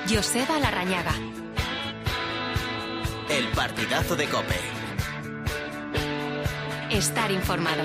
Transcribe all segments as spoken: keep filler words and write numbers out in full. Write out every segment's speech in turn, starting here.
Joseba Larrañaga. El partidazo de COPE. Estar informado.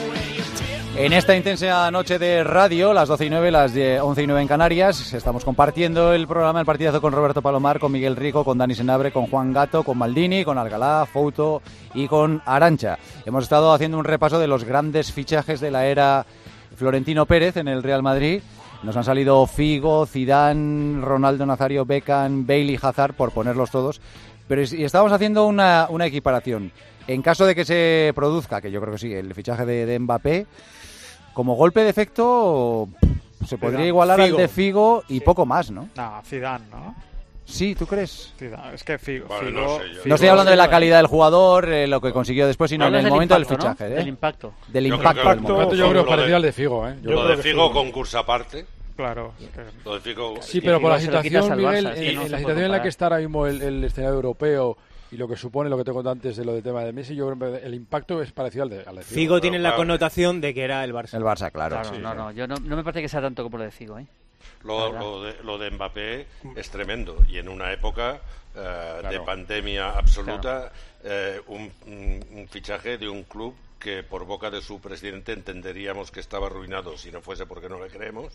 En esta intensa noche de radio, las doce y nueve, las once y nueve en Canarias, estamos compartiendo el programa El Partidazo con Roberto Palomar, con Miguel Rico, con Dani Senabre, con Juan Gato, con Maldini, con Alcalá, Fouto y con Arantxa. Hemos estado haciendo un repaso de los grandes fichajes de la era Florentino Pérez en el Real Madrid. Nos han salido Figo, Zidane, Ronaldo Nazario, Beckham, Bale y Hazard, por ponerlos todos. Pero y estábamos haciendo una, una equiparación. En caso de que se produzca, que yo creo que sí, el fichaje de, de Mbappé, como golpe de efecto se podría Zidane. igualar Figo. al de Figo y Sí. poco más, ¿no? No, Zidane, ¿no? Sí, ¿tú crees? Zidane. Es que Figo... Vale, Figo, no sé yo. Figo No estoy hablando de la sí, calidad del jugador, eh, lo que consiguió después, sino en Hablas el del momento impacto, del fichaje. ¿no? ¿eh? Del impacto. Del Yo impacto creo del que- momento. Yo creo Lo que es parecido de- al de Figo, ¿eh? Yo Lo creo de que Figo Figo- concurso aparte. Claro. es que- Lo de Figo... Sí, Y pero por la Figo se lo quitas situación, al Miguel, Barça, es que en, no en se la puede situación en la comparar. que está ahora mismo el, el escenario europeo y lo que supone lo que te conté antes de lo del tema de Messi, yo creo que el impacto es parecido al de, al de Figo. Figo tiene la claro. connotación de que era el Barça. El Barça, claro. Claro, sí, no, sí. no, yo no, no me parece que sea tanto como lo de Figo, ¿eh? Lo, La lo, de, lo de Mbappé es tremendo y en una época eh, de Claro. pandemia absoluta, eh, un, un- un fichaje de un club que por boca de su presidente entenderíamos que estaba arruinado si no fuese porque no le creemos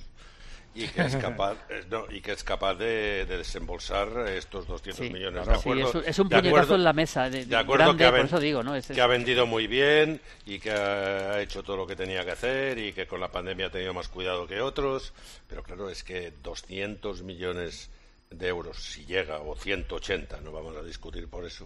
y que es capaz eh, no, y que es capaz de, de desembolsar estos doscientos Sí, millones claro. de acuerdo, Sí, es un, es un de puñetazo acuerdo- en la mesa, de, de de acuerdo grande, que ha por ven- eso digo, ¿no? Es, es- que ha vendido muy bien y que ha hecho todo lo que tenía que hacer y que con la pandemia ha tenido más cuidado que otros, pero claro, es que doscientos millones de euros, si llega, o ciento ochenta, no vamos a discutir por eso,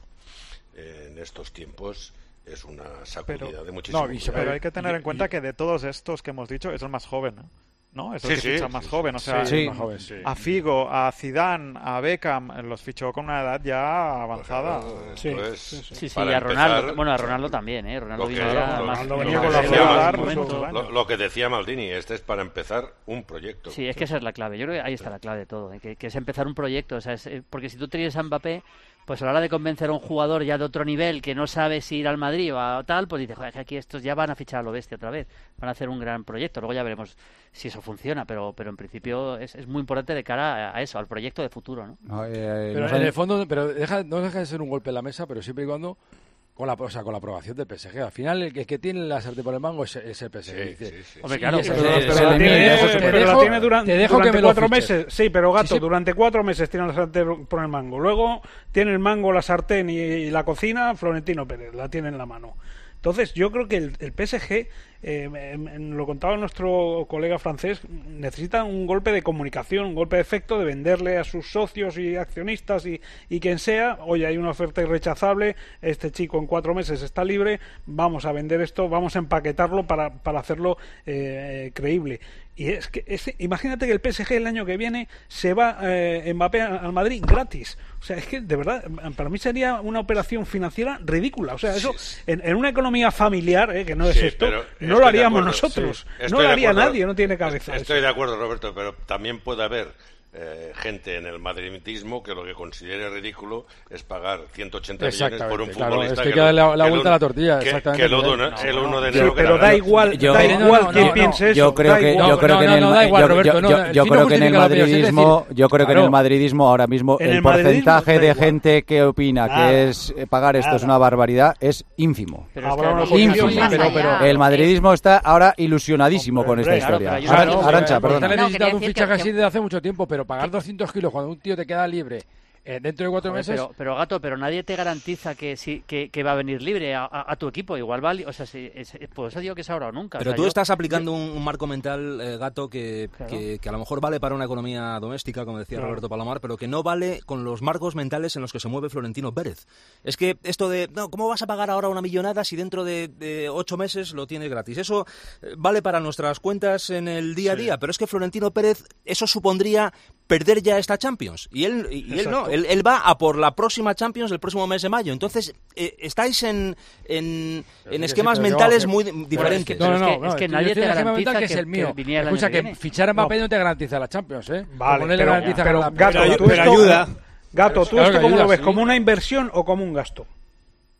eh, en estos tiempos es una sacudida Pero, de muchísimo no, y se- cuidado. pero hay que tener y- en cuenta y- que de todos estos que hemos dicho es el más joven, ¿no? ¿No? Es el Sí, que sí, ficha sí, más sí. joven. O sea, Sí. más joven, sí. a Figo, a Zidane, a Beckham, eh, los fichó con una edad ya avanzada. Claro, Sí, esto es, Sí, sí, para y a Ronaldo, empezar, bueno, a Ronaldo también, ¿eh? Ronaldo lo que- vino ya lo- más... Ronaldo lo venía que con la decía jugadar Mal- muchos años. lo, lo que decía Maldini, este es para empezar un proyecto. Sí, es que esa es la clave. Yo creo que ahí está la clave de todo, ¿eh? que, que es empezar un proyecto. O sea, es, eh, porque si tú tienes a Mbappé, pues a la hora de convencer a un jugador ya de otro nivel que no sabe si ir al Madrid o a tal, pues dices, joder, que aquí estos ya van a fichar a lo bestia otra vez. Van a hacer un gran proyecto. Luego ya veremos si eso funciona, pero pero en principio es, es muy importante de cara a, a eso, al proyecto de futuro, ¿no? No, eh, Pero nos en han- el fondo, pero deja, no deja de ser un golpe en la mesa, pero siempre y cuando con la, o sea, con la aprobación del P S G. Al final, el que, el que tiene la sartén por el mango es, es el P S G. Sí, Dice, sí, sí. Hombre, sí, claro, ese- pero- ese- Pero ese- la ese- tiene, eso se pero puede. la tiene duran- te dejo durante que me lo cuatro fiches. meses. Sí, pero gato, Sí, sí. durante cuatro meses tiene la sartén por el mango. Luego tiene el mango, la sartén y, y la cocina, Florentino Pérez, la tiene en la mano. Entonces, yo creo que el, el P S G, eh, em, em, lo contaba nuestro colega francés, necesita un golpe de comunicación, un golpe de efecto de venderle a sus socios y accionistas y, y quien sea, oye, hay una oferta irrechazable, este chico en cuatro meses está libre, vamos a vender esto, vamos a empaquetarlo para, para hacerlo eh, creíble. Y es que, es, imagínate que el P S G el año que viene se va eh, Mbappé al Madrid gratis. O sea, es que de verdad, para mí sería una operación financiera ridícula. O sea, eso en, en una economía familiar, eh, que no es Sí, esto, pero no estoy lo de haríamos acuerdo, nosotros. sí. No Estoy lo de haría acuerdo. nadie, no tiene cabeza. Estoy eso. de acuerdo, Roberto, pero también puede haber eh, gente en el madridismo que lo que considere ridículo es pagar ciento ochenta millones por un Exactamente, claro, futbolista es que hay que lo- darle la- la que vuelta el- a la tortilla, que- exactamente, que el Miguel. uno- No, el no, uno de Sí, enero pero ganará. da igual, Yo- da No, no, igual no, quien no, piense eso. yo creo da que igual. yo creo No, que en no, el no, da ma- igual, yo- Roberto, yo- no, yo- el yo fin no creo que en el justifica la obligación, es madridismo decir, yo creo que en claro. el madridismo ahora mismo En el, el madridismo porcentaje da de igual. gente que opina Nada. que es eh, pagar esto es Nada. una barbaridad es ínfimo. Pero es que Habrá una además- oposición, Ínfimo. pero- pero- El madridismo está ahora ilusionadísimo Hombre, con esta claro, historia. pero hay Ahora- una- no, Arantxa, porque perdona. está No, necesitando quería un decir fichaje que- así desde hace mucho tiempo, pero pagar doscientos kilos cuando un tío te queda libre eh, dentro de cuatro Joder, meses... pero, pero Gato, pero nadie te garantiza que sí que, que va a venir libre a, a- a tu equipo. Igual va, li- o sea, si, es, por eso digo que es ahora o nunca. Pero O sea, tú yo- estás aplicando un, un marco mental, eh, Gato, que, Claro. que, que a lo mejor vale para una economía doméstica, como decía Claro. Roberto Palomar, pero que no vale con los marcos mentales en los que se mueve Florentino Pérez. Es que esto de, no, ¿cómo vas a pagar ahora una millonada si dentro de, de ocho meses lo tienes gratis? Eso eh, vale para nuestras cuentas en el día a día, pero es que Florentino Pérez, eso supondría perder ya esta Champions. Y él, y, y él no, Exacto. él, él va a por la próxima Champions el próximo mes de mayo. Entonces, eh, estáis en, en, Pero en sí, esquemas sí, pero mentales yo- muy Pero diferentes. es No, no, es no, que- no, es que yo nadie estoy te en el esquema garantiza mental que que, es el que mío. viniera el año Escucha, que que viene. fichar a Mbappé No. no te garantiza la Champions, ¿eh? Vale, Como no le pero, garantiza pero, ganar la- Gato, Pero- ¿tú pero esto, ayuda. Gato, ¿tú Claro esto que cómo ayuda, lo ves? sí. ¿Como una inversión o como un gasto? No,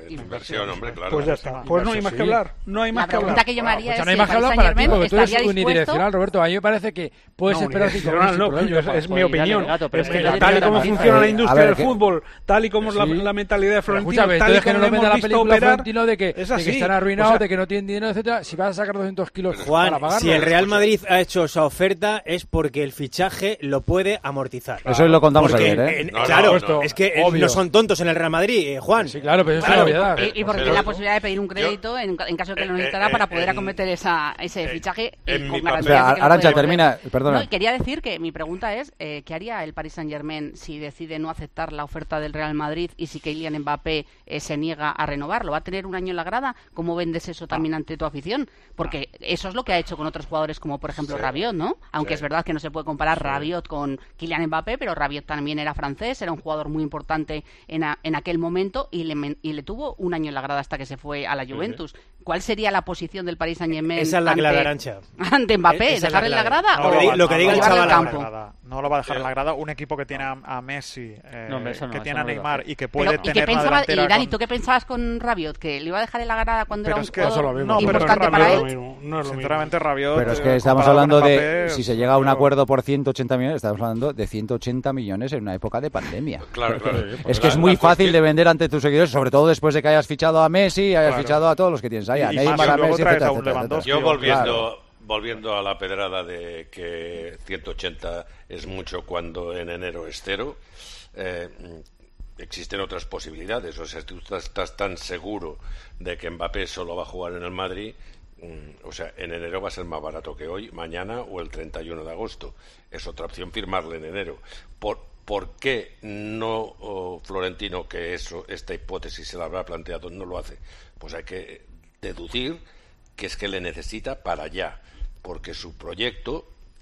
Inversión, hombre, claro. Pues ya está. Pues no hay más que hablar. No hay más La que hablar. pregunta que yo me haría Pues es no hay si más que el hablar Paris para ti, Saint-Germain porque tú eres estaría unidireccional, dispuesto... Roberto. A mí me parece que puedes No, esperar cinco unidireccional minutos no, sin problemas. coño, es, es mi Oye, opinión. gato, pero Es es que que ya tal y tiene como la funciona Eh, la a industria ver, del que- fútbol, tal y como es la, Sí. la mentalidad de Pero Florentino, escúchame, tal y entonces que como no lo nos venda hemos la visto película operar, Florentino de que, es de que así. están arruinados, O sea, de que no tienen dinero, etcétera. Si vas a sacar doscientos kilos para Juan, pagarlo. si el Real Madrid ha hecho esa oferta es porque el fichaje lo puede amortizar. Eso lo contamos Porque, ayer, ¿eh? en- No, no, claro, no, no. es que eh, Obvio. no son tontos en el Real Madrid, eh, Juan. Sí, claro, pero eso es Claro. una obviedad. Y, y porque Pero- la posibilidad de pedir un crédito en, en caso de que lo Eh, necesitara eh, para eh, poder en- acometer esa, ese eh, fichaje en y mi con papel- garantía Espera, de que lo Arantxa, puede devolver. termina, perdona. No, y quería decir que mi pregunta es, eh, ¿qué haría el Paris Saint-Germain si decide no aceptar la oferta del Real Madrid y si Kylian Mbappé eh, se niega a renovarlo? ¿Va a tener un año en la grada? ¿Cómo vendes eso también ante tu afición? Porque eso es lo que ha hecho con otros jugadores como, por ejemplo, Sí. Rabiot, ¿no? Aunque Sí. es verdad que no se puede comparar Rabiot con Kylian Mbappé, pero Rabiot también era francés, era un jugador muy importante en, a- en aquel momento y le, men- y le tuvo un año en la grada hasta que se fue a la Juventus. ¿Cuál sería la posición del Paris Saint-Germain Esa es la clave, ante, Arantxa. ante Mbappé? Esa es la ¿Dejarle en la clave. grada No, o lo que di- lo que diga el llevarlo chaval al ahora. campo? No lo va a dejar en la grada un equipo que tiene a, a Messi, eh, No, hombre, eso no, que eso tiene a no lo Neymar hace. y que Pero, puede ¿y qué tener una pensaba, delantera y Dani, con- ¿tú qué pensabas con Rabiot? ¿Que le iba a dejar en la grada cuando Pero era es un que jugador eso lo mismo. No, pero importante Rabiot para no él? es lo mismo, no es lo Sinceramente, Rabiot... Pero es eh, que estamos comparado hablando con de, Mbappé, si se llega a un yo- acuerdo por ciento ochenta millones, estamos hablando de ciento ochenta millones en una época de pandemia. Claro, claro. Es que La- es muy la fácil cuestión- de vender ante tus seguidores, sobre todo después de que hayas fichado a Messi, hayas Claro. fichado a todos los que tienes ahí, a Y Neymar, más a si luego Messi, traes etcétera, a un etcétera, Lewandowski. etcétera. Yo volviendo, Claro. volviendo a la pedrada de que ciento ochenta es mucho cuando en enero es cero, eh, existen otras posibilidades. O sea, si tú estás, estás tan seguro de que Mbappé solo va a jugar en el Madrid, mm, o sea, en enero va a ser más barato que hoy, mañana o el treinta y uno de agosto. Es otra opción firmarle en enero. ¿Por, por qué no oh, Florentino, que eso, esta hipótesis se la habrá planteado, no lo hace? Pues hay que deducir que es que le necesita para allá, porque su proyecto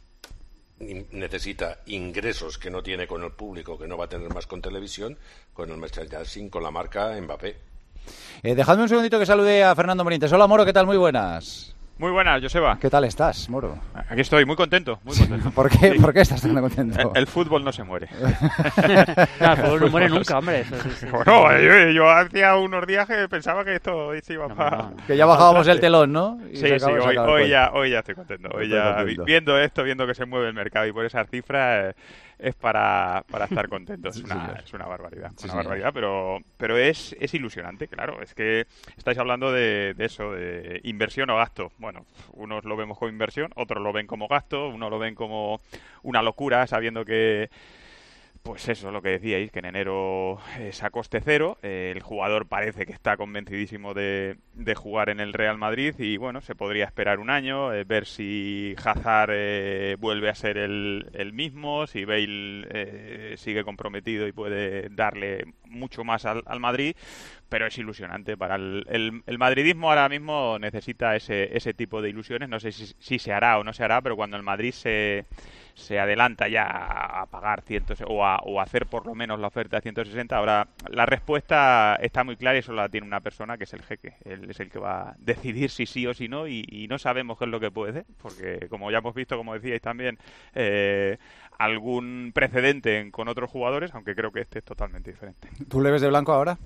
in- necesita ingresos que no tiene con el público, que no va a tener más con televisión, con el merchandising, con la marca Mbappé. Eh, dejadme un segundito que salude a Fernando Morientes. Hola, Moro, ¿qué tal? Muy buenas. Muy buenas, Joseba. ¿Qué tal estás, Moro? Aquí estoy, muy contento, muy contento. ¿Por qué, Sí. ¿por qué estás tan contento? El, el fútbol no se muere. No, el fútbol no muere nunca, hombre. Eso, sí, sí. Bueno, yo, yo hacía unos días que pensaba que esto se iba No, para... no, no. Que ya bajábamos el telón, ¿no? Y Sí, se sí, acabó- se hoy, acabó el hoy, cuento. ya, hoy ya estoy contento. Hoy Estoy ya, contento. viendo esto, viendo que se mueve el mercado y por esas cifras, eh, es para, para estar contento. Es Sí, una, señor. es una barbaridad, Sí, una señor. barbaridad, pero, pero es, es ilusionante, claro. Es que estáis hablando de, de eso, de inversión o gasto. Bueno, unos lo vemos como inversión, otros lo ven como gasto, unos lo ven como una locura, sabiendo que... Pues eso, lo que decíais, que en enero es a coste cero. Eh, el jugador parece que está convencidísimo de, de jugar en el Real Madrid y bueno, se podría esperar un año, eh, ver si Hazard eh, vuelve a ser el, el mismo, si Bale eh, sigue comprometido y puede darle mucho más al, al Madrid, pero es ilusionante. Para el, el, el madridismo ahora mismo necesita ese, ese tipo de ilusiones. No sé si, si se hará o no se hará, pero cuando el Madrid se... se adelanta ya a pagar cientos o a, o a hacer por lo menos la oferta de ciento sesenta. Ahora, la respuesta está muy clara y solo la tiene una persona, que es el jeque. Él es el que va a decidir si sí o si no y, y no sabemos qué es lo que puede hacer, porque como ya hemos visto, como decíais también, eh, algún precedente en- con otros jugadores, aunque creo que este es totalmente diferente. ¿Tú le ves de blanco ahora?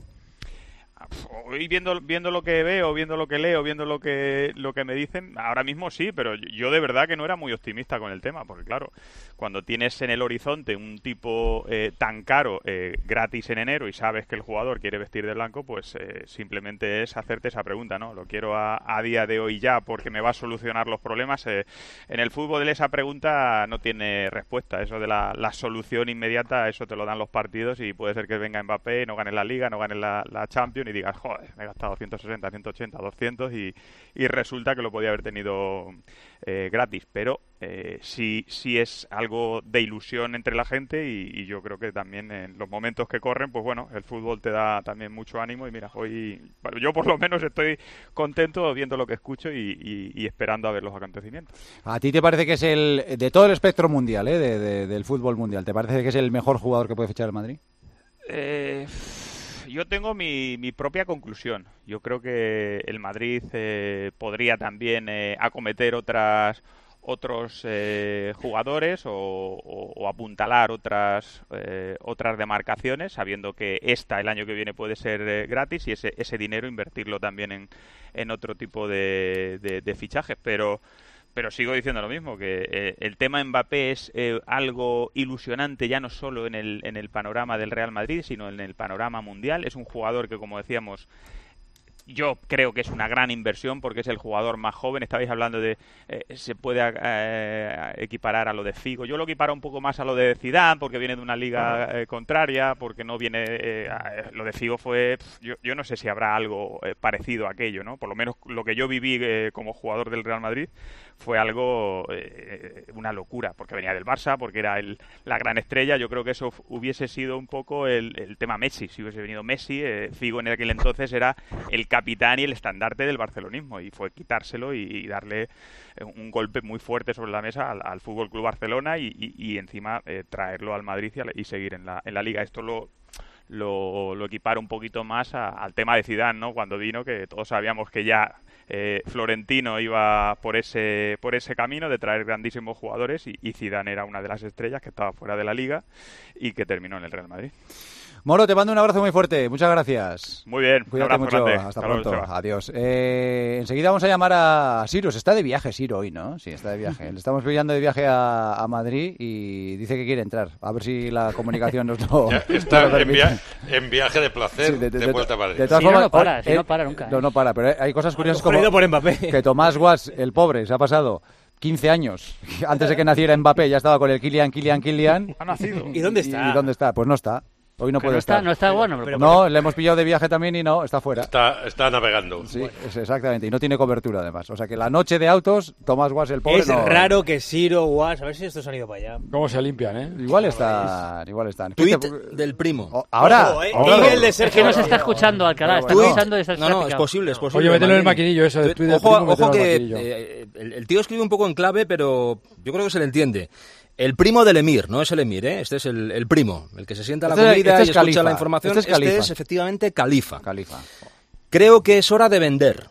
Hoy viendo, viendo lo que veo, viendo lo que leo, viendo lo que lo que me dicen, ahora mismo sí, pero yo de verdad que no era muy optimista con el tema, porque claro, cuando tienes en el horizonte un tipo eh, tan caro eh, gratis en enero y sabes que el jugador quiere vestir de blanco, pues eh, simplemente es hacerte esa pregunta, ¿no? Lo quiero a, a día de hoy ya porque me va a solucionar los problemas. Eh, en el fútbol esa pregunta no tiene respuesta, eso de la, la solución inmediata, eso te lo dan los partidos y puede ser que venga Mbappé, no gane la Liga, no gane la, la Champions y digas, joder, me he gastado ciento sesenta, ciento ochenta, doscientos y, y resulta que lo podía haber tenido eh, gratis, pero eh, sí, sí es algo de ilusión entre la gente y, y yo creo que también en los momentos que corren, pues bueno, el fútbol te da también mucho ánimo y mira, hoy bueno, yo por lo menos estoy contento viendo lo que escucho y, y, y esperando a ver los acontecimientos. ¿A ti te parece que es el, de todo el espectro mundial, eh, de, de- del fútbol mundial, te parece que es el mejor jugador que puede fichar el Madrid? Eh, yo tengo mi, mi propia conclusión. Yo creo que el Madrid eh, podría también eh, acometer otras otros eh, jugadores o, o, o apuntalar otras eh, otras demarcaciones, sabiendo que esta el año que viene puede ser eh, gratis y ese ese dinero invertirlo también en, en otro tipo de, de, de fichajes. Pero pero sigo diciendo lo mismo, que eh, el tema Mbappé es eh, algo ilusionante ya no solo en el en el panorama del Real Madrid, sino en el panorama mundial. Es un jugador que, como decíamos, yo creo que es una gran inversión porque es el jugador más joven. Estabais hablando de eh, se puede eh, equiparar a lo de Figo. Yo lo equiparo un poco más a lo de Zidane porque viene de una liga eh, contraria, porque no viene eh, a, lo de Figo fue pff, yo, yo no sé si habrá algo eh, parecido a aquello, ¿no? Por lo menos lo que yo viví eh, como jugador del Real Madrid fue algo eh, una locura, porque venía del Barça, porque era el, la gran estrella. Yo creo que eso hubiese sido un poco el, el tema Messi. Si hubiese venido Messi, eh, Figo en aquel entonces era el capitán y el estandarte del barcelonismo, y fue quitárselo y, y darle un golpe muy fuerte sobre la mesa al, al Fútbol Club Barcelona y, y, y encima eh, traerlo al Madrid y, a, y seguir en la, en la Liga. Esto lo lo, lo equipara un poquito más a, al tema de Zidane, ¿no? Cuando vino, que todos sabíamos que ya eh, Florentino iba por ese por ese camino de traer grandísimos jugadores y, y Zidane era una de las estrellas que estaba fuera de la Liga y que terminó en el Real Madrid. Moro, te mando un abrazo muy fuerte. Muchas gracias. Muy bien. Cuídate mucho. Grande. Hasta, Hasta pronto. Luego, Adiós. Eh, enseguida vamos a llamar a Sirus. Está de viaje, Siro, hoy, ¿no? Sí, está de viaje. Le estamos pillando de viaje a, a Madrid y dice que quiere entrar. A ver si la comunicación nos lo ya está nos lo en, via en viaje de placer sí, de, de, de vuelta a Madrid. De todas si formas, no, no para, eh, si no para nunca. No, no para, pero hay cosas curiosas como por Mbappé. que Tomás Guas, el pobre, se ha pasado quince años. Antes de que naciera Mbappé ya estaba con el Kylian, Kylian, Kylian. Ha nacido. ¿Y dónde está? ¿Y dónde está? Pues no está. Hoy no que puede no está, estar. No está bueno. Pero, no, le hemos pillado de viaje también y no, está fuera. Está, está navegando. Sí, es exactamente. Y no tiene cobertura además. O sea que la noche de autos, Tomás Guas, el pobre, es no... raro que Siro, Guas, a ver si estos han ido para allá. ¿Cómo se limpian, eh? Igual están, igual están. Tweet del primo. Oh, ahora. Ojo, eh, ahora. Miguel de Es Sergio que no se está escuchando, Alcalá. Está Bueno, escuchando y está No, no, es picado. posible, es posible. Oye, mételo en el Martín. maquinillo eso del tweet del Ojo, primo, ojo mételo en el que maquinillo. eh, el, el tío escribe un poco en clave, pero yo creo que se le entiende. El primo del emir, no es el emir, ¿eh? Este es el, el primo, el que se sienta a la Este- comida este es y escucha califa. la información. Este es califa. es efectivamente califa. Califa. Creo que es hora de vender.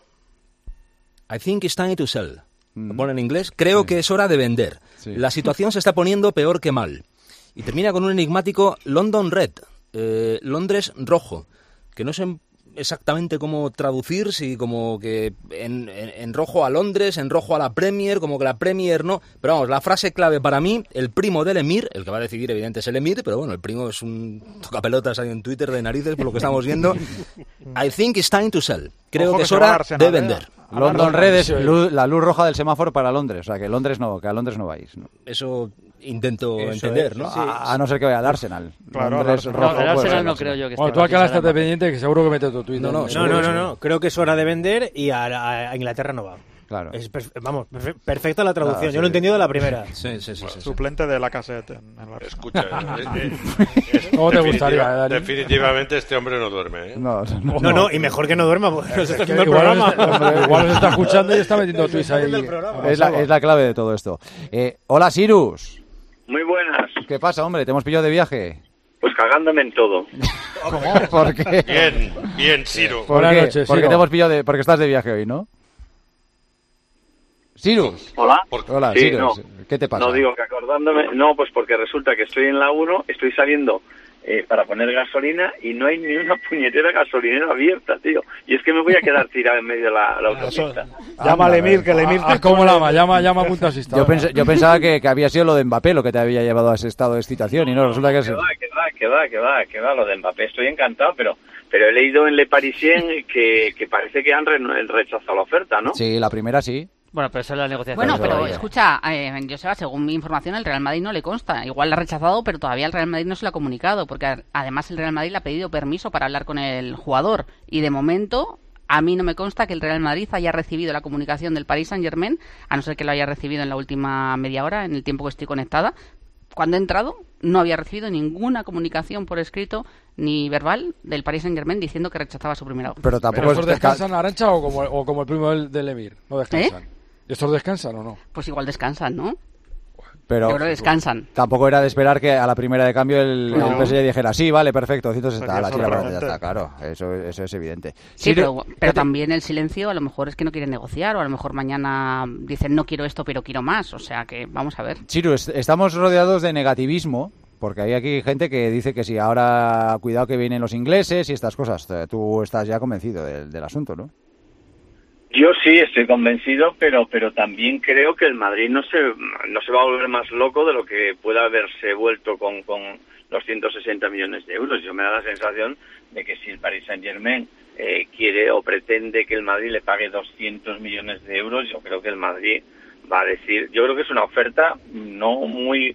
I think it's time to sell. Lo pone en inglés. Creo Sí. que es hora de vender. Sí. La situación se está poniendo peor que mal. Y termina con un enigmático London Red, eh, Londres rojo, que no sé exactamente cómo traducir, si como que en, en, en rojo a Londres, en rojo a la Premier, como que la Premier no. Pero vamos, la frase clave para mí, el primo del emir, el que va a decidir evidente es el emir, pero bueno, el primo es un tocapelotas ahí en Twitter de narices, por lo que estamos viendo. I think it's time to sell. Creo Ojo que que es se va a hora Arsenal, de ¿eh? vender. London Red es luz- la luz roja del semáforo para Londres. O sea que Londres no, que a Londres no vais. ¿no? Eso intento Eso entender, es, ¿no? sí. A, a no ser que vaya al Arsenal. Claro, Londres al No, rojo el puede Arsenal ser no Arsenal. creo yo que esté. Bueno, tú Alcalá estás para pendiente que seguro que mete tu tweet. No, no, ¿eh? No, no, no, no. Creo que es hora de vender y a, a- a Inglaterra no va. Claro. Es perfe- vamos, perfe- perfecta la traducción. Claro, Yo lo he sí. entendido de la primera. Sí, sí, sí. sí, sí. Suplente de la caseta en el Barça. Escucha, eh, eh, eh, ¿Cómo te definitiva- gustaría, Dani? definitivamente este hombre no duerme, ¿eh? No, no. No, no, y mejor que no duerma, porque nos está haciendo el Igual programa. nos está- igual nos está escuchando y está metiendo tweets ahí. el programa. Es la, es la clave de todo esto. Eh, hola, Sirus. Muy buenas. ¿Qué pasa, hombre? ¿Te hemos pillado de viaje? Pues cagándome en todo. ¿Por qué? Bien, bien, Ciro. ¿Por Buenas qué? noches, Porque Siro. te hemos pillado de... Porque estás de viaje hoy, ¿no? Sirus. Hola. Por- Hola, Sí, Sirus. no. ¿Qué te pasa? No digo que acordándome, no, pues porque resulta que estoy en la uno, estoy saliendo eh, para poner gasolina y no hay ni una puñetera gasolinera abierta, tío. Y es que me voy a quedar tirado en medio de la, la autopista. Llámale Emir, que el Emir Ah, ¿cómo la llama? Llama, llama a punta asistida. Yo, pens- yo pensaba que, que había sido lo de Mbappé lo que te había llevado a ese estado de excitación y no, resulta que es... Que va, que va, que va, que va, que va, lo de Mbappé. Estoy encantado, pero pero he leído en Le Parisien que, que parece que han re- rechazado la oferta, ¿no? Sí, la primera sí. Bueno, pero eso es la negociación. Bueno, Eso pero todavía. escucha, eh, Joseba, según mi información, el Real Madrid no le consta. Igual la ha rechazado, pero todavía el Real Madrid no se lo ha comunicado, porque a- además el Real Madrid le ha pedido permiso para hablar con el jugador. Y de momento, a mí no me consta que el Real Madrid haya recibido la comunicación del Paris Saint-Germain, a no ser que lo haya recibido en la última media hora, en el tiempo que estoy conectada. Cuando he entrado, no había recibido ninguna comunicación por escrito ni verbal del Paris Saint-Germain diciendo que rechazaba su primera oferta. Pero tampoco ¿Pero es... estos descansan, Arancha, o como, o como el primo del, del Emir? ¿No descansan? ¿Eh? ¿Estos descansan o no? Pues igual descansan, ¿no? Pero yo creo que descansan. Tampoco era de esperar que a la primera de cambio el, no. el P S G dijera, sí, vale, perfecto, ciento sesenta, Pues la ya China, son ya está, claro, eso, eso es evidente. Sí, Sí, pero, te- pero te- también el silencio a lo mejor es que no quieren negociar, o a lo mejor mañana dicen no quiero esto, pero quiero más. O sea que vamos a ver. Chiru, est- estamos rodeados de negativismo, porque hay aquí gente que dice que sí, ahora cuidado que vienen los ingleses y estas cosas. Eh, Tú estás ya convencido del, del asunto, ¿no? Yo sí estoy convencido, pero pero también creo que el Madrid no se no se va a volver más loco de lo que pueda haberse vuelto con, con los ciento sesenta millones de euros. Yo me da la sensación de que si el Paris Saint-Germain eh, quiere o pretende que el Madrid le pague doscientos millones de euros, yo creo que el Madrid va a decir, yo creo que es una oferta no muy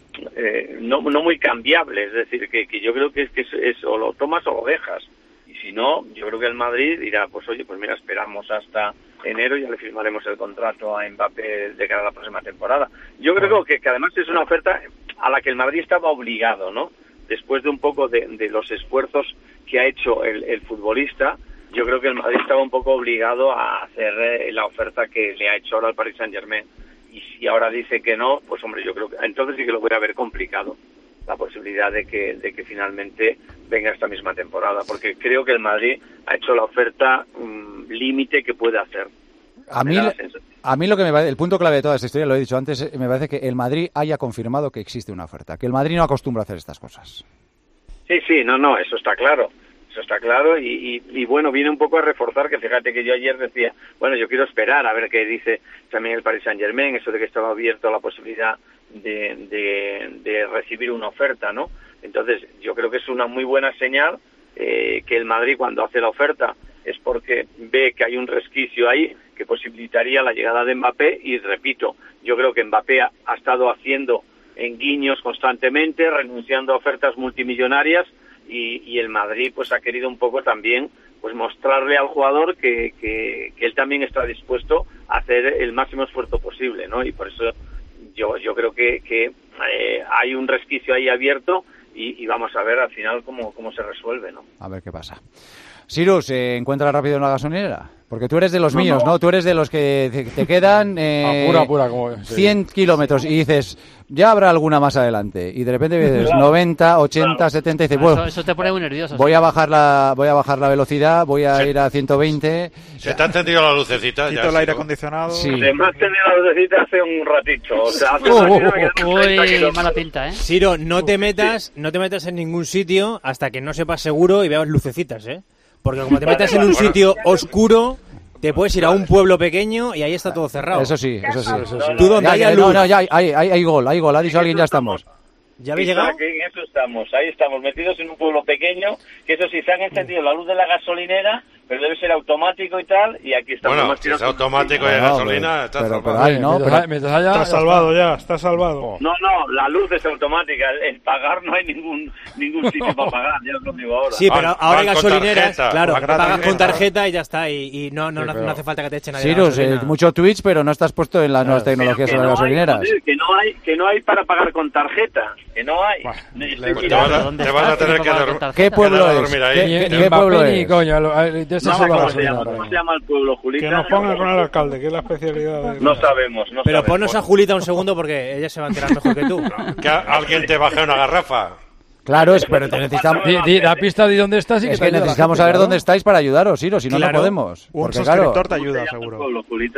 eh, no no muy cambiable, es decir, que, que yo creo que es que es, es o lo tomas o lo dejas. Si no, yo creo que el Madrid dirá, pues oye, pues mira, esperamos hasta enero y ya le firmaremos el contrato a Mbappé de cara a la próxima temporada. Yo creo que, que además es una oferta a la que el Madrid estaba obligado, ¿no? Después de un poco de, de los esfuerzos que ha hecho el, el futbolista, yo creo que el Madrid estaba un poco obligado a hacer eh, la oferta que le ha hecho ahora al Paris Saint-Germain. Y si ahora dice que no, pues hombre, yo creo que entonces sí que lo voy a ver complicado, la posibilidad de que de que finalmente venga esta misma temporada, porque creo que el Madrid ha hecho la oferta um, límite que puede hacer. A mí, a mí lo que me parece, el punto clave de toda esta historia, lo he dicho antes, eh, me parece que el Madrid haya confirmado que existe una oferta, que el Madrid no acostumbra a hacer estas cosas. Sí, sí, no, no, eso está claro. Eso está claro y, y, y bueno, viene un poco a reforzar que fíjate que yo ayer decía, bueno, yo quiero esperar a ver qué dice también el Paris Saint-Germain, eso de que estaba abierto a la posibilidad de, de, de recibir una oferta, ¿no? Entonces, yo creo que es una muy buena señal eh, que el Madrid cuando hace la oferta es porque ve que hay un resquicio ahí que posibilitaría la llegada de Mbappé y, repito, yo creo que Mbappé ha, ha estado haciendo en guiños constantemente, renunciando a ofertas multimillonarias y, y el Madrid pues ha querido un poco también pues mostrarle al jugador que, que, que él también está dispuesto a hacer el máximo esfuerzo posible, ¿no? Y por eso yo yo creo que, que eh, hay un resquicio ahí abierto y, y vamos a ver al final cómo, cómo se resuelve, ¿no? A ver qué pasa. Sirus, ¿se encuentra rápido en la gasolinera? Porque tú eres de los No, míos, no. ¿no? Tú eres de los que te, te quedan eh, Apura, apura, como- sí. cien kilómetros y dices, ya habrá alguna más adelante. Y de repente dices Claro. noventa, ochenta, setenta y dices, bueno, Eso, eso te pone muy nervioso. voy a bajar la voy a bajar la velocidad, voy a ir a ciento veinte. ¿Se te ha encendido la lucecita? Quito Ya, el aire sí, ¿no? acondicionado. Sí. Además tenía la lucecita hace un ratito, o sea, hace Oh, un ratito oh, me quedan treinta Uy, kilómetros. mala pinta, ¿eh? Siro, no te metas, no te metas en ningún sitio hasta que no sepas seguro y veas lucecitas, ¿eh? Porque como te metas en un sitio oscuro, te puedes ir a un pueblo pequeño y ahí está todo cerrado. Eso sí, eso sí. Eso sí. Tú donde Ya, haya ya, luz. no, no, ya hay, hay, hay, hay gol, hay gol, ha dicho alguien, ya estamos. ¿Ya habéis llegado? Aquí en eso estamos, ahí estamos, metidos en un pueblo pequeño, que eso sí, se han encendido la luz de la gasolinera, pero debe ser automático y tal, y aquí estamos. Bueno, hemos si es tirado- automático y No, de no, gasolina, pero- estás pero- salvado. pero hay, no, mientras, pero- haya- mientras haya- Está ya salvado está. ya, está salvado. No, no, la luz es automática, el, el pagar no hay ningún ningún sitio para pagar, ya os lo digo ahora. Sí, pero Van- ahora hay van con gasolineras, tarjeta, claro, van pagas gratis. con tarjeta y ya está, y, y no, no, Sí, no, pero- no hace falta que te echen nadie la Sirus, eh, gasolina. mucho Twitch, pero no estás puesto en las nuevas tecnologías Que de las no hay, gasolineras. joder, que no hay, que no hay para pagar con tarjeta, que no hay. Buah, Estoy Pues te mirando. vas a, ¿Dónde te vas a estás? tener ¿Qué que papá dormir. con tarjeta? ¿Qué pueblo Queda es? dormir ahí. ¿Qué, Ni, qué- ni qué pueblo Mbappé ni es? coño. lo- eh, de ese No, solo ¿cómo se gasolina llama? ahora ¿Cómo mismo. se llama el pueblo, Julita? Que nos ponga con el alcalde, que es la especialidad de... No sabemos, no Pero sabemos. ponnos a Julita un segundo porque ella se va a enterar mejor que tú. Que a- alguien te baje una garrafa. Claro, es, pero te necesitamos, Di, di la pista de dónde estás y que es te que ayude la necesitamos gente, saber claro. dónde estáis para ayudaros, Siro, si no, Claro. no podemos. Un Porque, suscriptor claro, te ¿Cómo se ayuda, llama seguro. el pueblo, Julita?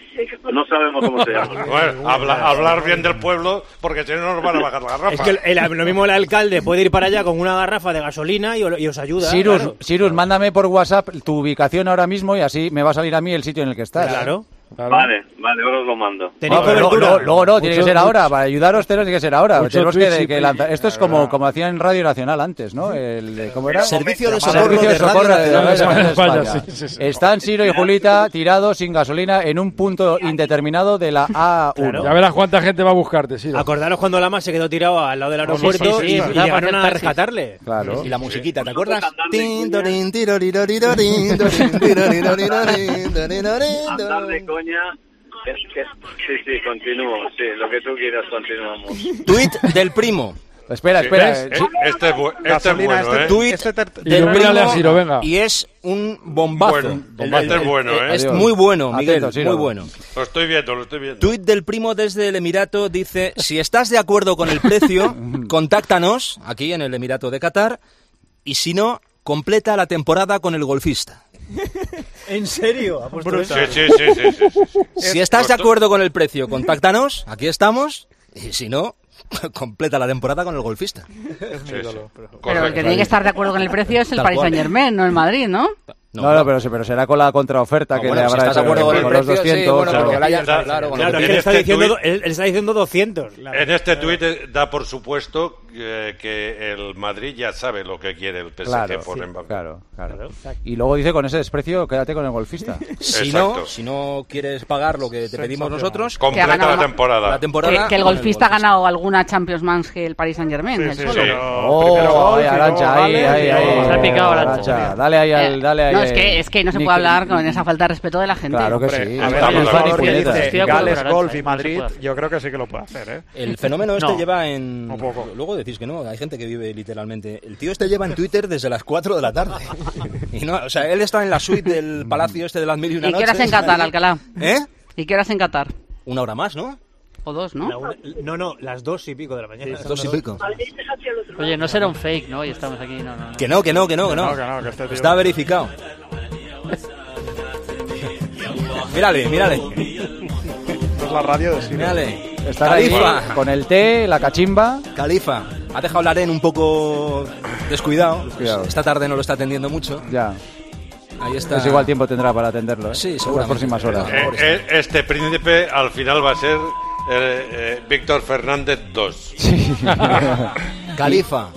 No sabemos cómo se llama. Bueno, habla- hablar bien del pueblo, porque si no nos van a bajar la garrafa. Es que el- el- lo mismo el alcalde puede ir para allá con una garrafa de gasolina y, o- y os ayuda. Sirus, claro. Sirus, mándame por WhatsApp tu ubicación ahora mismo y así me va a salir a mí el sitio en el que estás. Claro. Claro. Vale, vale, ahora os lo mando. ¿Tenéis No, pero luego, cobertura? luego- luego no, tiene que Mucho- ser ahora. Para ayudaros tiene que ser ahora. mucho Tenemos Twitch que, y que Play. lanzar. Esto es como, como hacían en Radio Nacional antes, ¿no? El, de- ¿Cómo era? Servicio de Servicio socorro de de socorro Radio de la Nacional Radio de Nacional de España, España. sí, sí, sí. Están Siro y Julita tirados sin gasolina en un punto indeterminado de la A uno. Claro. Ya verás cuánta gente va a buscarte, Siro. Acordaros cuando Lama se quedó tirado al lado del Sí, aeropuerto sí, sí, y, sí, y sí, llegaron para a hacer taxis. rescatarle. Claro. Y la musiquita, ¿te Vosotros acuerdas? andando en Tin, cuña. torin, tirorirorin, torin, tirorirorin, torin, Andar de torin. coña. Es que, sí, sí, continúo. Sí, lo que tú quieras, continuamos. Tuit del primo. Espera, Sí, espera. ¿ves? Sí. Este es, bu- este es Gasolina, bueno, este ¿eh? Tuit Este ter- del Ilumínale primo a Ciro, venga. y es un bombazo. Bueno, El- este el- es bueno, el- ¿eh? Es Adiós. muy bueno, Miguel, Atento, Ciro. muy bueno. Lo estoy viendo, lo estoy viendo. Tuit del primo desde el Emirato dice, si estás de acuerdo con el precio, contáctanos aquí en el Emirato de Qatar y si no, completa la temporada con el golfista. ¿En serio? ¿Ha puesto Sí, eso? sí, sí, sí, sí, sí, sí. Si estás de acuerdo con el precio, contáctanos, aquí estamos, y si no, completa la temporada con el golfista. Es mi Sí, ídolo. sí. pero- Pero el Correcto. que tiene que estar de acuerdo con el precio es el Tal Paris cual. Saint Germain, no el Madrid, ¿no? No, no, pero, pero será con la contraoferta No, que bueno, le si habrá estás de hecho acuerdo con el los precio, sí, doscientos. bueno, claro. con lo que le haya- Claro, claro, con lo Claro, que es que le En está este diciendo, tuit- él, él está diciendo doscientos. Claro. En este tuit da por supuesto eh, que el Madrid ya sabe lo que quiere el P S G Claro, por sí, Mbappé. claro, claro. Claro, exacto. Y luego dice, con ese desprecio, quédate con el golfista. Si Exacto. no, si no quieres pagar lo que te pedimos nosotros, Completa ganado la ma- temporada. la temporada Que, que el con golfista ha ganado alguna Champions más que el Paris Saint Germain. Sí, el sí, solo. sí. pero Oh, primero gol, ahí, y luego Arantxa, ahí, vale, ahí, y ahí. luego- Se ha picado Arantxa. Dale ahí al... Eh, Dale ahí no, al- es que, es que no se Nick- puede hablar con esa falta de respeto de la gente. Claro que sí. Hombre, a ver, Estamos el de jugador acuerdo. que Puñetas. dice Estoy de acuerdo Gales, con Arantxa, golf y no se Madrid, puede hacer. yo creo que sí que lo puede hacer, ¿eh? El fenómeno este No. lleva en... Un poco. Luego decís que no, hay gente que vive literalmente... El tío este lleva en Twitter desde las cuatro de la tarde. Y no, o sea, él está en la suite del palacio este de las mil y una ¿Y qué noches. horas en Qatar, Alcalá? ¿Eh? ¿Y qué horas en Qatar? Una hora más, ¿no? O dos, ¿no? La una- no, no, las dos y pico de la mañana. Dos y pico. Oye, no será un fake, ¿no? Y estamos aquí, no, no. no. Que no, que no, que no, que no. Que no, que no, que este tío- Está verificado. Mírale, mírale, Esto es la radio de Ciro. mírale. Estar ahí Califa, con el té, la cachimba. Califa. Ha dejado la arena un poco descuidado. Descuidado. Esta tarde no lo está atendiendo mucho. Ya. Ahí está. Es igual tiempo tendrá para atenderlo, ¿eh? Sí, En las seguramente. próximas horas. Eh, eh, este príncipe al final va a ser eh, eh, Víctor Fernández dos. Califa.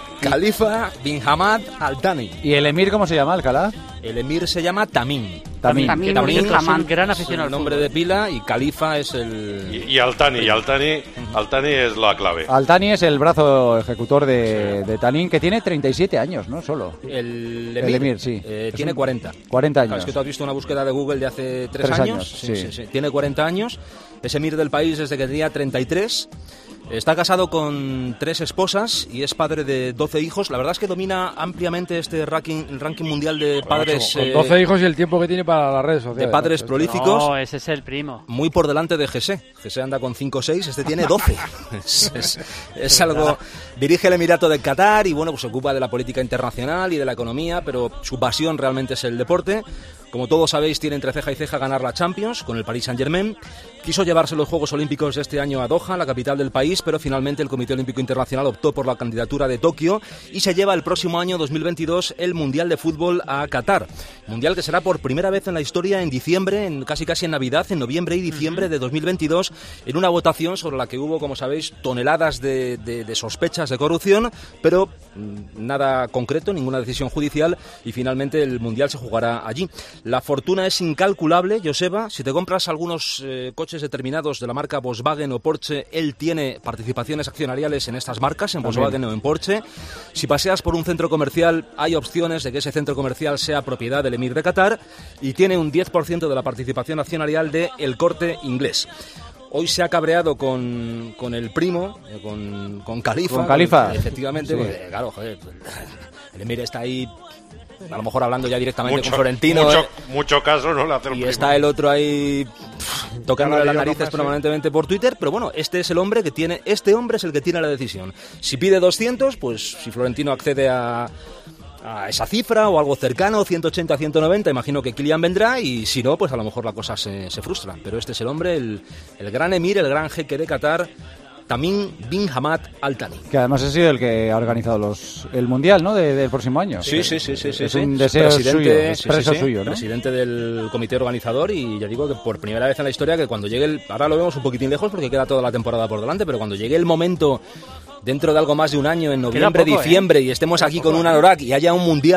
Califa bin Hamad Al Thani. ¿Y el emir cómo se llama, Alcalá? El emir se llama Tamim. Tamim. Tamim, Que Tamim bin es Hamad. Un gran el aficionado al nombre fútbol. de pila y Califa es el... Y, y Altani, y Altani, Altani es la clave. Altani es el brazo ejecutor de, de Tanin, que tiene treinta y siete años, ¿no? Solo. El El emir, sí. Eh, Es tiene un- cuarenta. cuarenta Claro, años. es que tú has visto una búsqueda de Google de hace tres, Tres años. años, sí. Tiene cuarenta años. Es emir del país desde que tenía treinta y tres. Está casado con tres esposas y es padre de doce hijos. La verdad es que domina ampliamente este ranking, el ranking mundial de padres, Con eh, doce hijos y el tiempo que tiene para las redes sociales. de padres ¿no? prolíficos. No, ese es el primo. Muy por delante de Gese. Gese anda con cinco o seis, este tiene doce. es, es- es algo... Dirige el Emirato de Qatar y bueno, pues se ocupa de la política internacional y de la economía, pero su pasión realmente es el deporte. Como todos sabéis, tiene entre ceja y ceja ganar la Champions con el Paris Saint-Germain. Quiso llevarse los Juegos Olímpicos de este año a Doha, la capital del país, pero finalmente el Comité Olímpico Internacional optó por la candidatura de Tokio y se lleva el próximo año dos mil veintidós el Mundial de Fútbol a Qatar. Mundial que será por primera vez en la historia en diciembre, en casi casi en Navidad, en noviembre y diciembre de dos mil veintidós, en una votación sobre la que hubo, como sabéis, toneladas de, de- de sospechas de corrupción, pero mm, nada concreto, ninguna decisión judicial y finalmente el Mundial se jugará allí. La fortuna es incalculable, Joseba. Si te compras algunos eh, coches determinados de la marca Volkswagen o Porsche, él tiene participaciones accionariales en estas marcas, en También. Volkswagen o en Porsche. Si paseas por un centro comercial, hay opciones de que ese centro comercial sea propiedad del emir de Qatar y tiene un diez por ciento de la participación accionarial de El Corte Inglés. Hoy se ha cabreado con, con el primo, eh, con, con Califa. Con Califa. Efectivamente, Sí. porque, claro, joder, el emir está ahí, a lo mejor hablando ya directamente Mucho, con Florentino. mucho, eh, mucho caso no le hace el y primo. está el otro ahí pff, tocándole Ya la las lió, narices no pasa. permanentemente por Twitter, pero bueno, este es el hombre que tiene, este hombre es el que tiene la decisión. Si pide doscientos, pues si Florentino accede a, a esa cifra o algo cercano, ciento ochenta, ciento noventa, imagino que Kylian vendrá y si no, pues a lo mejor la cosa se, se frustra. Pero este es el hombre, el, el gran emir, el gran jeque de Qatar, Tamim bin Hamad Al Thani. Que además ha sido el que ha organizado los el Mundial, ¿no? De- del próximo año. Sí, sí, sí, sí, sí. Es sí. un deseo Presidente- suyo, sí, sí, expreso sí, suyo, ¿no? Presidente del comité organizador y ya digo que por primera vez en la historia que cuando llegue el... Ahora lo vemos un poquitín lejos porque queda toda la temporada por delante, pero cuando llegue el momento dentro de algo más de un año, en noviembre, poco, ¿eh? diciembre, y estemos aquí con un anorak y haya un mundial,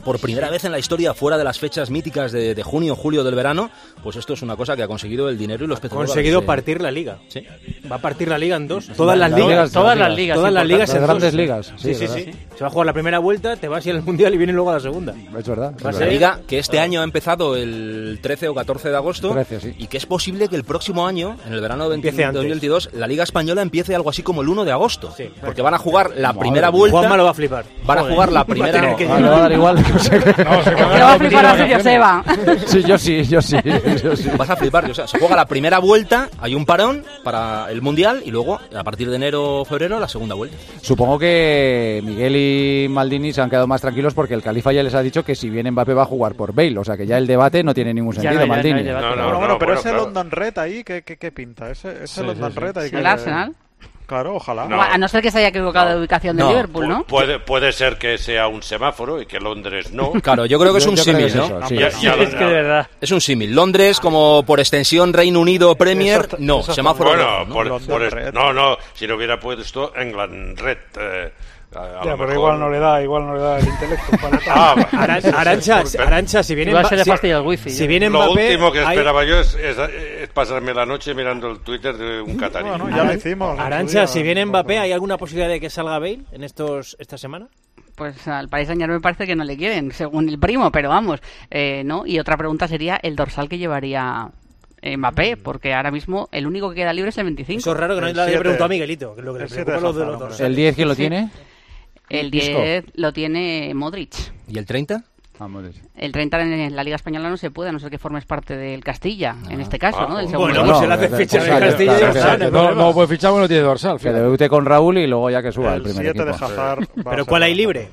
por primera vez en la historia fuera de las fechas míticas de, de junio, julio del verano, pues esto es una cosa que ha conseguido el dinero y los Ha petrodólares. conseguido eh. partir la liga. Sí. Va a partir la liga en dos. Todas las La- ligas. ligas, todas las las ligas, Todas las ligas Las en grandes dos. ligas, Sí, sí, sí, verdad. sí. Se va a jugar la primera vuelta, te vas a ir al Mundial y viene luego a la segunda. Es verdad. es Va a verdad. ser- La liga que este año ha empezado el trece o catorce de agosto trece, sí. y que es posible que el próximo año, en el verano de Empiece antes. dos mil veintidós, la Liga Española empiece algo así como el uno de agosto. Sí. Porque van a jugar la Madre primera mía. vuelta. Juanma lo va a flipar. Van a Joder. jugar la Va a primera. tener No, que- Ah, le va a dar igual. No, se Me va a flipar así, Joseba. Sí, yo sí, yo sí. Yo sí. Vas a flipar, o sea, se juega la primera vuelta, hay un parón para el Mundial y luego, a partir de enero o febrero, la segunda vuelta. Supongo que Miguel y Maldini se han quedado más tranquilos porque el Califa ya les ha dicho que si bien Mbappé va a jugar por Bale, o sea que ya el debate no tiene ningún Ya sentido, no hay- ya no Maldini. hay debate. No, no, bueno, no, bueno, pero bueno, ese claro. London Red ahí, ¿qué, qué, qué pinta? Ese, ese Sí, London sí, sí. Red ahí que... El Arsenal. Claro, ojalá. No. A no ser que se haya equivocado de ubicación de No. Liverpool, ¿no? Pu- Puede, puede ser que sea un semáforo y que Londres no. Claro, yo creo que es un Yo creo que símil, es ¿no? eso, sí. Ya- ya lo- Es que de verdad. Es un símil. Londres, como por extensión Reino Unido, Premier, Eso está- no, eso está semáforo Bueno, rojo, ¿no? por- London por es- Red. no, no, si no hubiera puesto England Red. eh, a, a Ya, lo pero mejor- igual no le da, igual no le da el intelecto para tal. Ah, bueno. Aran- Arancha, Arancha, si viene Igual Mba- se le si- fastidia el wifi. Si viene Lo Mbappé, último que hay- esperaba yo es, es- es pasarme la noche mirando el Twitter de un catarí. Bueno, ya lo Aran- hicimos. en su Arancha, día. si viene Mbappé, ¿hay alguna posibilidad de que salga Bale en estos esta semana? Pues al Paris Saint-Germain me parece que no le quieren, según el primo, pero vamos, eh, ¿no? Y otra pregunta sería el dorsal que llevaría Mbappé, porque ahora mismo el único que queda libre es el veinticinco. Eso es raro que no El le haya siete. preguntado a Miguelito, que es lo que le El siete preocupa a los de de los Hazard, dos. hombre. ¿El diez quién lo tiene? El Isco. diez lo tiene Modric. ¿Y el treinta? Vamos. El treinta en la Liga Española no se puede, a no ser que formes parte del Castilla, en este caso, ¿no? Del segundo Bueno, equipo. pues se le hace no, ficha no, de no, Castilla y claro, dorsal, que- no hay No, problema. no, pues fichamos no tiene dorsal. Que fíjate. debute con Raúl y luego ya que suba al El primer siete de equipo. Hazard. va a ¿Pero ser cuál hay la- libre?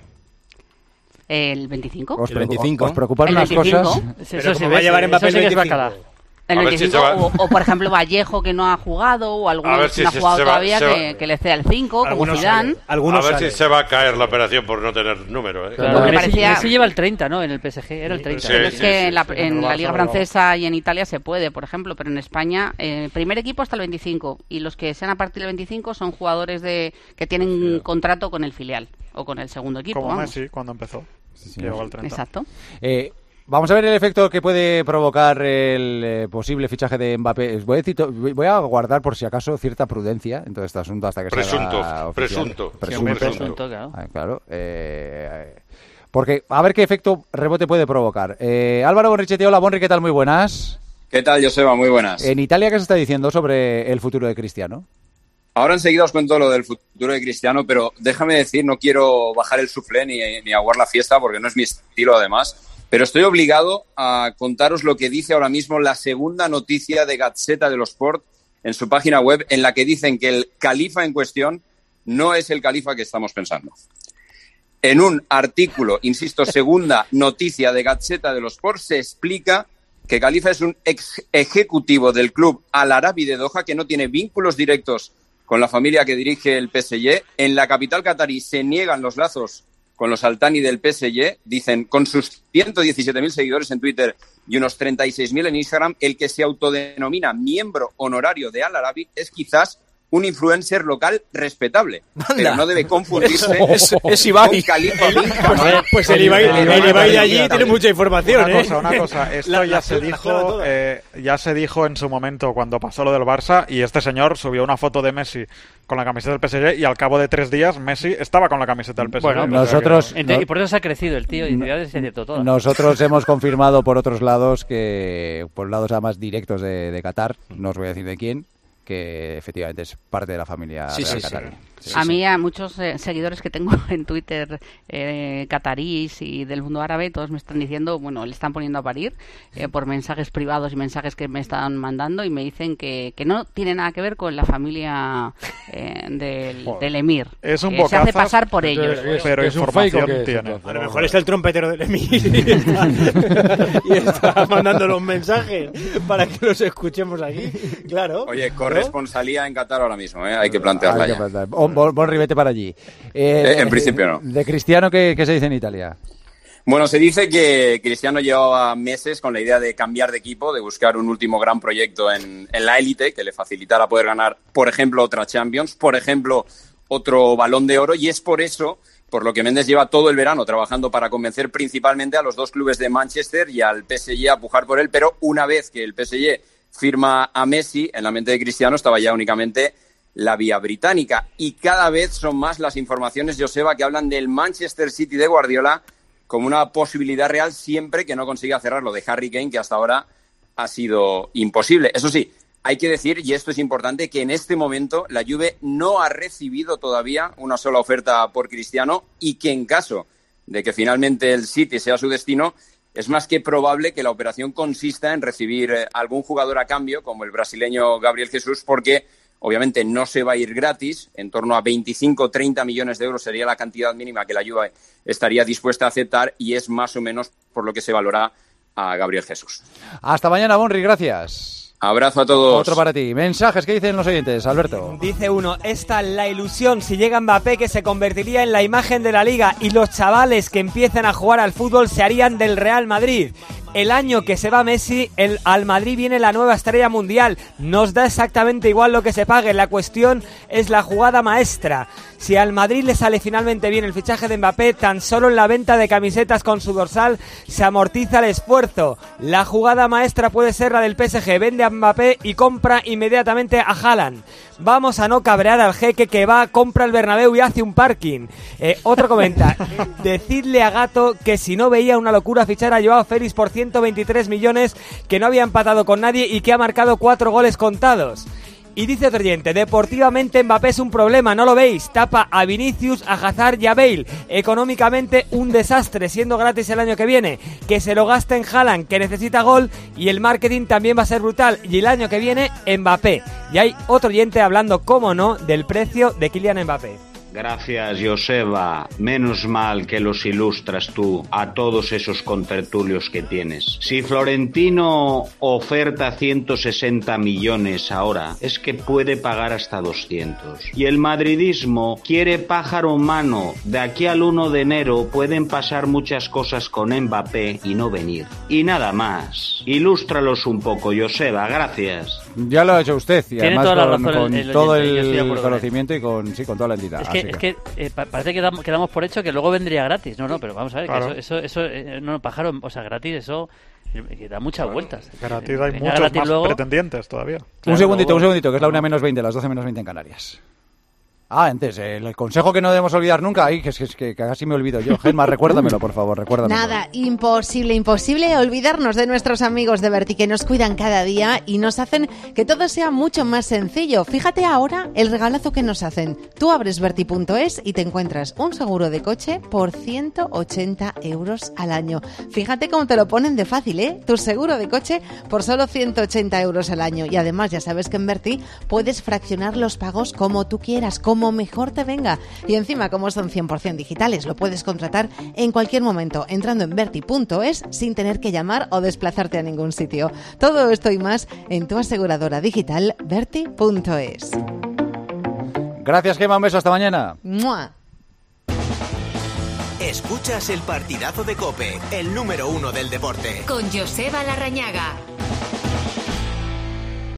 El veinticinco. Os, El preocu- veinticinco. os preocupan El unas veinticinco. cosas. Eso Pero sí como va a ves, llevar eso Mbappé el sí que es veinticinco. bacalao. El A ver si veinticinco, se va- o, o, por ejemplo Vallejo que no ha jugado, o alguno A ver que si no ha se- jugado se va- todavía se va- que, que le ceda el cinco, como Algunos Zidane. sale, algunos A ver sale. si se va a caer la operación por no tener número. ¿eh? Claro, Me Messi, parecía- Messi lleva el treinta, ¿no? En el P S G, era el treinta. Sí, Pero es sí, que sí, en la, sí, en el la Barça Liga lo- Francesa y en Italia se puede, por ejemplo, pero en España, eh, primer equipo hasta el veinticinco, y los que sean a partir del veinticinco son jugadores de que tienen contrato con el filial o con el segundo equipo. Como vamos. Messi cuando empezó. sí, Llegó al treinta. Exacto. Eh, vamos a ver el efecto que puede provocar el eh, posible fichaje de Mbappé. Voy a, decir to- voy a guardar por si acaso cierta prudencia en todo este asunto hasta que se Presunto, haga oficial. presunto. Sí, Presunto. hombre, Presunto. presunto, claro. Ah, claro. eh, eh, porque a ver qué efecto rebote puede provocar. Eh, Álvaro Bonrichetti, hola Bonri, ¿qué tal? Muy buenas. ¿Qué tal, Joseba? Muy buenas. En Italia, ¿qué se está diciendo sobre el futuro de Cristiano? Ahora enseguida os cuento lo del futuro de Cristiano, pero déjame decir, no quiero bajar el suflé ni, ni aguar la fiesta porque no es mi estilo además, pero estoy obligado a contaros lo que dice ahora mismo la segunda noticia de Gazzetta dello Sport en su página web, en la que dicen que el califa en cuestión no es el califa que estamos pensando. En un artículo, insisto, segunda noticia de Gazzetta dello Sport, se explica que Califa es un ex ejecutivo del club Al Arabi de Doha que no tiene vínculos directos con la familia que dirige el P S G. En la capital catarí se niegan los lazos con los Al-Thani del P S G. Dicen, con sus ciento diecisiete mil seguidores en Twitter y unos treinta y seis mil en Instagram, el que se autodenomina miembro honorario de Al Arabi es quizás un influencer local respetable, pero no debe confundirse Es- es Ibai. con Califa Bin Pues, Hamad. pues el Ibai, el Ibai de allí tiene mucha información, Una ¿eh? cosa, una cosa. Esto La- ya la- se la clava dijo, toda. eh, ya se dijo en su momento cuando pasó lo del Barça y este señor subió una foto de Messi con la camiseta del P S G y al cabo de tres días Messi estaba con la camiseta del P S G. Bueno, O sea nosotros- que- Ente- No. Y por eso se ha crecido el tío, y ya es cierto todo. Nosotros hemos confirmado por otros lados que, por lados además directos de, de Qatar, no os voy a decir de quién, que efectivamente es parte de la familia Sí, real sí, sí. catarí. Sí, A sí. mí, a muchos eh, seguidores que tengo en Twitter, eh, catarís y del mundo árabe, todos me están diciendo, bueno, le están poniendo a parir eh, por mensajes privados y mensajes que me están mandando y me dicen que, que no tiene nada que ver con la familia eh, del, Joder. del emir. Es un Eh, se hace bocazas, pasar por pero- ellos. Es- pero es un información fake, ¿o qué es, tiene. entonces? A lo mejor es el trompetero del Emir y está, y está mandando los mensajes para que los escuchemos aquí. Claro. Oye, ¿no? corresponsalía en Qatar ahora mismo, ¿eh? Hay que plantearla Hay que ya. plantear. Bon, bon, bon Rivete para allí. Eh, Eh, en principio no. De Cristiano, ¿qué, qué se dice en Italia? Bueno, se dice que Cristiano llevaba meses con la idea de cambiar de equipo, de buscar un último gran proyecto en, en la élite que le facilitara poder ganar, por ejemplo, otra Champions, por ejemplo, otro Balón de Oro, y es por eso por lo que Méndez lleva todo el verano trabajando para convencer principalmente a los dos clubes de Manchester y al P S G a pujar por él, pero una vez que el P S G firma a Messi, en la mente de Cristiano estaba ya únicamente la vía británica. Y cada vez son más las informaciones, Joseba, que hablan del Manchester City de Guardiola como una posibilidad real siempre que no consiga cerrar lo de Harry Kane, que hasta ahora ha sido imposible. Eso sí, hay que decir, y esto es importante, que en este momento la Juve no ha recibido todavía una sola oferta por Cristiano y que en caso de que finalmente el City sea su destino, es más que probable que la operación consista en recibir algún jugador a cambio, como el brasileño Gabriel Jesús, porque obviamente no se va a ir gratis, en torno a veinticinco o treinta millones de euros sería la cantidad mínima que la Juve estaría dispuesta a aceptar y es más o menos por lo que se valora a Gabriel Jesús. Hasta mañana, Bonri, gracias. Abrazo a todos. Otro para ti. Mensajes, ¿qué dicen los oyentes, Alberto? Dice uno, esta la ilusión si llega Mbappé que se convertiría en la imagen de la Liga y los chavales que empiezan a jugar al fútbol se harían del Real Madrid. El año que se va Messi, el, al Madrid viene la nueva estrella mundial. Nos da exactamente igual lo que se pague. La cuestión es la jugada maestra. Si al Madrid le sale finalmente bien el fichaje de Mbappé, tan solo en la venta de camisetas con su dorsal se amortiza el esfuerzo. La jugada maestra puede ser la del P S G. Vende a Mbappé y compra inmediatamente a Haaland. Vamos a no cabrear al jeque que va, compra el Bernabéu y hace un parking. Eh, otro comenta. Decidle a Gato que si no veía una locura fichar a Joao Félix por ciento veintitrés millones, que no había empatado con nadie y que ha marcado cuatro goles contados. Y dice otro oyente, deportivamente Mbappé es un problema, ¿no lo veis? Tapa a Vinicius, a Hazard y a Bale. Económicamente un desastre, siendo gratis el año que viene. Que se lo gaste en Haaland, que necesita gol, y el marketing también va a ser brutal. Y el año que viene, Mbappé. Y hay otro oyente hablando, cómo no, del precio de Kylian Mbappé. Gracias, Joseba. Menos mal que los ilustras tú a todos esos contertulios que tienes. Si Florentino oferta ciento sesenta millones ahora, es que puede pagar hasta doscientos. Y el madridismo quiere pájaro humano. De aquí al uno de enero pueden pasar muchas cosas con Mbappé y no venir. Y nada más. Ilústralos un poco, Joseba. Gracias. Ya lo ha hecho usted. Y Tiene además toda la con, razón con el, el todo oyente, el conocimiento y con, sí, con toda la entidad. Es que, es que eh, parece que damos, que damos por hecho que luego vendría gratis. No, no, pero vamos a ver, claro. que eso, eso, eso eh, no, pájaro, o sea, gratis, eso que da muchas claro. vueltas. Gratis hay Venga, muchos gratis más luego... pretendientes todavía. Claro, un segundito, luego... un segundito, que es la una menos veinte, las doce menos veinte en Canarias. Ah, antes, el, el consejo que no debemos olvidar nunca, ay, que es que, que, que casi me olvido yo. Gemma, recuérdamelo, por favor, recuérdamelo. Nada, imposible, imposible olvidarnos de nuestros amigos de Berti, que nos cuidan cada día y nos hacen que todo sea mucho más sencillo. Fíjate ahora el regalazo que nos hacen. Tú abres Berti punto es y te encuentras un seguro de coche por ciento ochenta euros al año. Fíjate cómo te lo ponen de fácil, ¿eh? Tu seguro de coche por solo ciento ochenta euros al año. Y además ya sabes que en Berti puedes fraccionar los pagos como tú quieras, como como mejor te venga. Y encima, como son cien por ciento digitales, lo puedes contratar en cualquier momento entrando en Berti punto es sin tener que llamar o desplazarte a ningún sitio. Todo esto y más en tu aseguradora digital Berti punto es. Gracias, Gemma. Un beso. Hasta mañana. ¡Mua! Escuchas el partidazo de COPE, el número uno del deporte. Con Joseba Larrañaga.